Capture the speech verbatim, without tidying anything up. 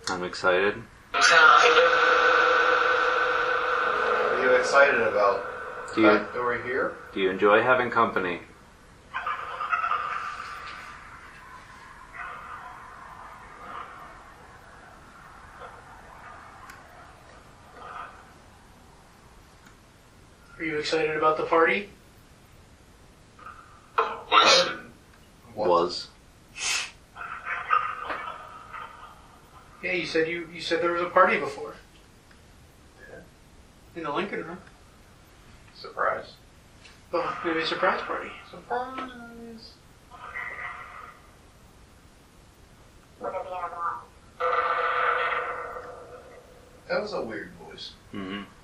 I'm excited. What are you excited about? Do you, The fact that we're here? do you enjoy having company? Are you excited about the party? What? Was. Yeah, you said you, you said there was a party before. Yeah. In the Lincoln Room. Surprise. Well, maybe a surprise party. Surprise. That was a weird voice. Mm-hmm.